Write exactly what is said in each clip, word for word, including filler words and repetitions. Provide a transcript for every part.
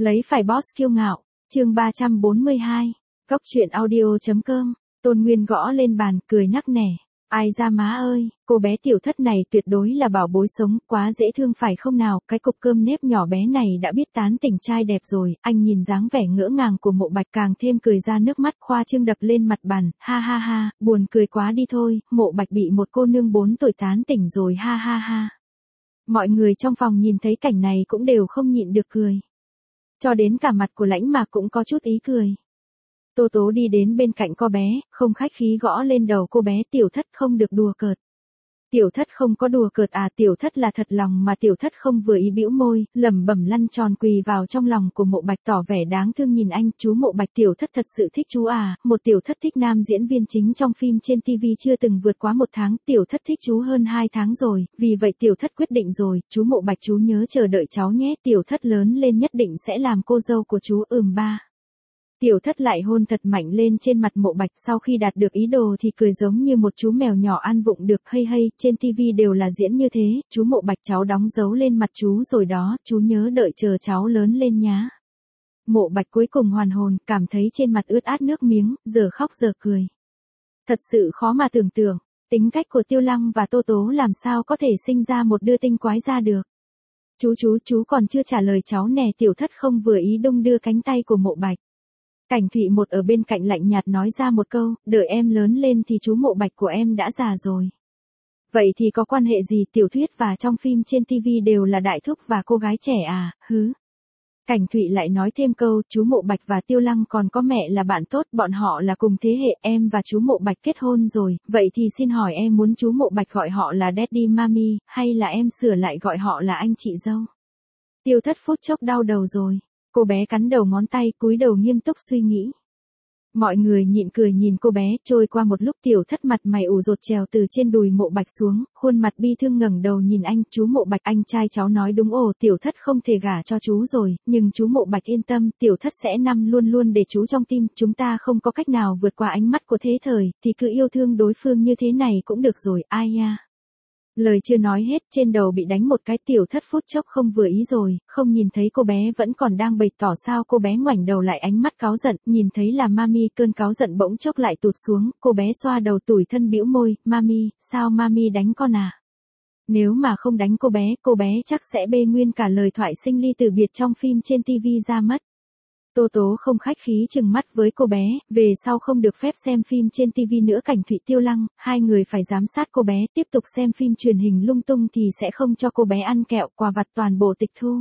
Lấy phải boss kiêu ngạo, chương ba trăm bốn mươi hai, Cóc truyện audio.com, Tôn Nguyên gõ lên bàn, cười nắc nẻ. Ai ra má ơi, cô bé tiểu thất này tuyệt đối là bảo bối sống, quá dễ thương phải không nào, cái cục cơm nếp nhỏ bé này đã biết tán tỉnh trai đẹp rồi, anh nhìn dáng vẻ ngỡ ngàng của Mộ Bạch càng thêm cười ra nước mắt, khoa trương đập lên mặt bàn, ha ha ha, buồn cười quá đi thôi, Mộ Bạch bị một cô nương bốn tuổi tán tỉnh rồi, ha ha ha. Mọi người trong phòng nhìn thấy cảnh này cũng đều không nhịn được cười. Cho đến cả mặt của Lãnh Mạc cũng có chút ý cười. Tô Tố đi đến bên cạnh cô bé, không khách khí gõ lên đầu cô bé, tiểu thất không được đùa cợt. Tiểu thất không có đùa cợt à, tiểu thất là thật lòng mà, tiểu thất không vừa ý bĩu môi, lẩm bẩm lăn tròn quỳ vào trong lòng của Mộ Bạch tỏ vẻ đáng thương nhìn anh, chú Mộ Bạch tiểu thất thật sự thích chú à, một tiểu thất thích nam diễn viên chính trong phim trên ti vi chưa từng vượt quá một tháng, tiểu thất thích chú hơn hai tháng rồi, vì vậy tiểu thất quyết định rồi, chú Mộ Bạch chú nhớ chờ đợi cháu nhé, tiểu thất lớn lên nhất định sẽ làm cô dâu của chú, ừm ba. Tiểu thất lại hôn thật mạnh lên trên mặt Mộ Bạch, sau khi đạt được ý đồ thì cười giống như một chú mèo nhỏ ăn vụng được, hay hay, trên ti vi đều là diễn như thế, chú Mộ Bạch cháu đóng dấu lên mặt chú rồi đó, chú nhớ đợi chờ cháu lớn lên nhá. Mộ Bạch cuối cùng hoàn hồn, cảm thấy trên mặt ướt át nước miếng, giờ khóc giờ cười. Thật sự khó mà tưởng tượng, tính cách của Tiêu Lăng và Tô Tố làm sao có thể sinh ra một đứa tinh quái ra được. Chú chú chú còn chưa trả lời cháu nè, tiểu thất không vừa ý đung đưa cánh tay của Mộ Bạch. Cảnh Thụy một ở bên cạnh lạnh nhạt nói ra một câu, đợi em lớn lên thì chú Mộ Bạch của em đã già rồi. Vậy thì có quan hệ gì, tiểu thuyết và trong phim trên ti vi đều là đại thúc và cô gái trẻ à, hứ. Cảnh Thụy lại nói thêm câu, chú Mộ Bạch và Tiêu Lăng còn có mẹ là bạn tốt, bọn họ là cùng thế hệ, em và chú Mộ Bạch kết hôn rồi, vậy thì xin hỏi em muốn chú Mộ Bạch gọi họ là Daddy Mami, hay là em sửa lại gọi họ là anh chị dâu? Tiêu thất phút chốc đau đầu rồi. Cô bé cắn đầu ngón tay, cúi đầu nghiêm túc suy nghĩ. Mọi người nhịn cười nhìn cô bé, trôi qua một lúc tiểu thất mặt mày ủ rột trèo từ trên đùi Mộ Bạch xuống, khuôn mặt bi thương ngẩng đầu nhìn anh, chú Mộ Bạch anh trai cháu nói đúng ồ, tiểu thất không thể gả cho chú rồi, nhưng chú Mộ Bạch yên tâm, tiểu thất sẽ nằm luôn luôn để chú trong tim, chúng ta không có cách nào vượt qua ánh mắt của thế thời, thì cứ yêu thương đối phương như thế này cũng được rồi, ai nha. Lời chưa nói hết, trên đầu bị đánh một cái, tiểu thất phút chốc không vừa ý rồi, không nhìn thấy cô bé vẫn còn đang bày tỏ sao, cô bé ngoảnh đầu lại ánh mắt cáu giận, nhìn thấy là Mami, cơn cáu giận bỗng chốc lại tụt xuống, cô bé xoa đầu tủi thân bĩu môi, Mami, sao Mami đánh con à? Nếu mà không đánh cô bé, cô bé chắc sẽ bê nguyên cả lời thoại sinh ly từ biệt trong phim trên ti vi ra mất. Tô Tố không khách khí chừng mắt với cô bé, về sau không được phép xem phim trên ti vi nữa. Cảnh Thụy Tiêu Lăng, hai người phải giám sát cô bé, tiếp tục xem phim truyền hình lung tung thì sẽ không cho cô bé ăn kẹo, quà vặt toàn bộ tịch thu.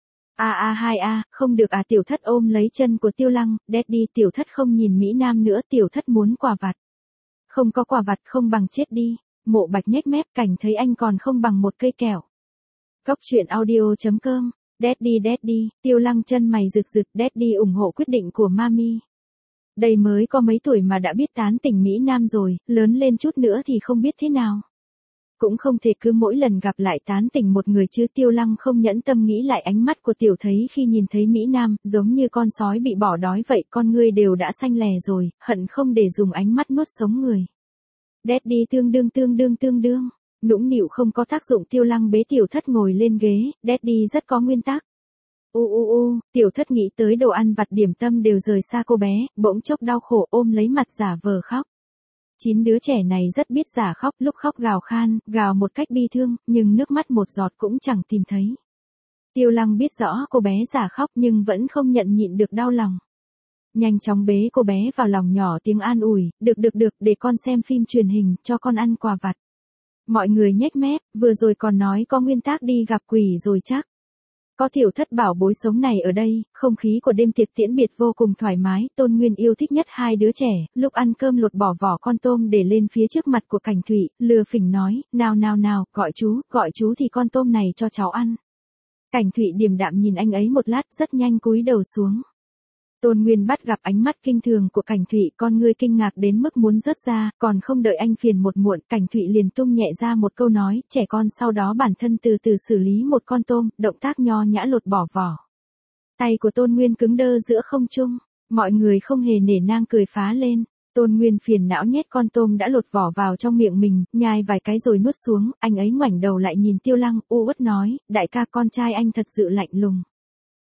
A a hai a, không được à, tiểu thất ôm lấy chân của Tiêu Lăng, Daddy, tiểu thất không nhìn Mỹ Nam nữa, tiểu thất muốn quà vặt. Không có quà vặt không bằng chết đi. Mộ Bạch nhếch mép, cảnh thấy anh còn không bằng một cây kẹo. Cóc truyện audio.com. Daddy Daddy, Tiêu Lăng chân mày rực rực, Daddy ủng hộ quyết định của Mami. Đây mới có mấy tuổi mà đã biết tán tỉnh Mỹ Nam rồi, lớn lên chút nữa thì không biết thế nào. Cũng không thể cứ mỗi lần gặp lại tán tỉnh một người chứ. Tiêu Lăng không nhẫn tâm nghĩ lại ánh mắt của tiểu thấy khi nhìn thấy Mỹ Nam, giống như con sói bị bỏ đói vậy, con ngươi đều đã xanh lè rồi, hận không để dùng ánh mắt nuốt sống người. Daddy tương đương tương đương tương đương. Nũng nịu không có tác dụng, Tiêu Lăng bế tiểu thất ngồi lên ghế, Daddy rất có nguyên tắc. U u u, tiểu thất nghĩ tới đồ ăn vặt điểm tâm đều rời xa cô bé, bỗng chốc đau khổ ôm lấy mặt giả vờ khóc. Chín đứa trẻ này rất biết giả khóc, lúc khóc gào khan, gào một cách bi thương, nhưng nước mắt một giọt cũng chẳng tìm thấy. Tiêu Lăng biết rõ cô bé giả khóc nhưng vẫn không nhận nhịn được đau lòng. Nhanh chóng bế cô bé vào lòng nhỏ tiếng an ủi, được được được, để con xem phim truyền hình, cho con ăn quà vặt. Mọi người nhếch mép, vừa rồi còn nói có nguyên tắc đi gặp quỷ rồi chắc. Có tiểu thất bảo bối sống này ở đây, không khí của đêm tiệc tiễn biệt vô cùng thoải mái, Tôn Nguyên yêu thích nhất hai đứa trẻ, lúc ăn cơm lột bỏ vỏ con tôm để lên phía trước mặt của Cảnh Thụy, lừa phỉnh nói, nào nào nào, gọi chú, gọi chú thì con tôm này cho cháu ăn. Cảnh Thụy điềm đạm nhìn anh ấy một lát, rất nhanh cúi đầu xuống. Tôn Nguyên bắt gặp ánh mắt kinh thường của Cảnh Thụy, con ngươi kinh ngạc đến mức muốn rớt ra, còn không đợi anh phiền một muộn, Cảnh Thụy liền tung nhẹ ra một câu nói, trẻ con, sau đó bản thân từ từ xử lý một con tôm, động tác nho nhã lột bỏ vỏ. Tay của Tôn Nguyên cứng đơ giữa không trung, mọi người không hề nể nang cười phá lên. Tôn Nguyên phiền não nhét con tôm đã lột vỏ vào trong miệng mình, nhai vài cái rồi nuốt xuống, anh ấy ngoảnh đầu lại nhìn Tiêu Lăng, u uất nói, đại ca, con trai anh thật sự lạnh lùng.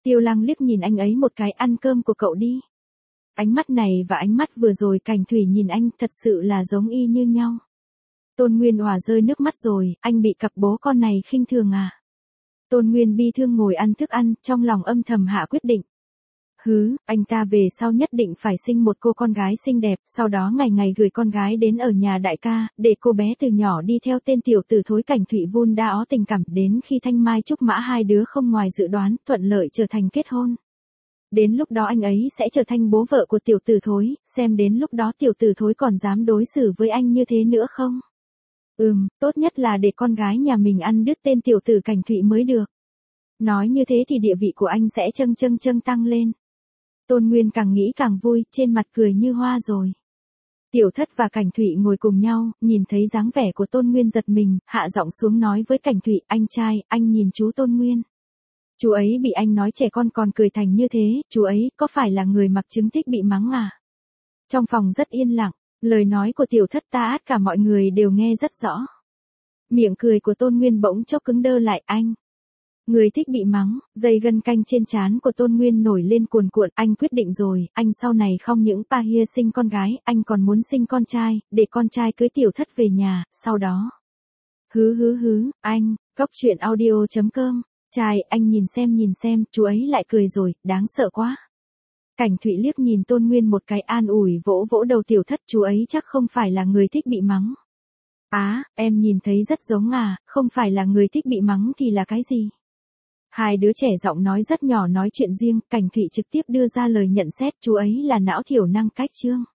Tiêu Lăng liếc nhìn anh ấy một cái, ăn cơm của cậu đi. Ánh mắt này và ánh mắt vừa rồi Cảnh Thủy nhìn anh thật sự là giống y như nhau. Tôn Nguyên òa rơi nước mắt rồi, anh bị cặp bố con này khinh thường à? Tôn Nguyên bi thương ngồi ăn thức ăn, trong lòng âm thầm hạ quyết định. Hứ, anh ta về sau nhất định phải sinh một cô con gái xinh đẹp, sau đó ngày ngày gửi con gái đến ở nhà đại ca, để cô bé từ nhỏ đi theo tên tiểu tử thối Cảnh Thụy vun đã ó tình cảm, đến khi thanh mai trúc mã hai đứa không ngoài dự đoán, thuận lợi trở thành kết hôn. Đến lúc đó anh ấy sẽ trở thành bố vợ của tiểu tử thối, xem đến lúc đó tiểu tử thối còn dám đối xử với anh như thế nữa không? Ừm, tốt nhất là để con gái nhà mình ăn đứt tên tiểu tử Cảnh Thụy mới được. Nói như thế thì địa vị của anh sẽ châng châng châng tăng lên. Tôn Nguyên càng nghĩ càng vui, trên mặt cười như hoa rồi. Tiểu Thất và Cảnh Thụy ngồi cùng nhau, nhìn thấy dáng vẻ của Tôn Nguyên giật mình, hạ giọng xuống nói với Cảnh Thụy, anh trai, anh nhìn chú Tôn Nguyên. Chú ấy bị anh nói trẻ con còn cười thành như thế, chú ấy có phải là người mặc trứng thích bị mắng à? Trong phòng rất yên lặng, lời nói của Tiểu Thất ta át cả mọi người đều nghe rất rõ. Miệng cười của Tôn Nguyên bỗng chốc cứng đơ lại, anh. Người thích bị mắng, dây gân canh trên trán của Tôn Nguyên nổi lên cuồn cuộn, anh quyết định rồi, anh sau này không những pa hia sinh con gái, anh còn muốn sinh con trai, để con trai cưới Tiểu Thất về nhà, sau đó. Hứ hứ hứ, anh, góc truyện audio chấm com, trai, anh nhìn xem nhìn xem, chú ấy lại cười rồi, đáng sợ quá. Cảnh Thụy liếc nhìn Tôn Nguyên một cái, an ủi vỗ vỗ đầu Tiểu Thất, chú ấy chắc không phải là người thích bị mắng. Á, à, em nhìn thấy rất giống à, không phải là người thích bị mắng thì là cái gì? Hai đứa trẻ giọng nói rất nhỏ nói chuyện riêng, Cảnh Thụy trực tiếp đưa ra lời nhận xét, chú ấy là não thiểu năng cách chương.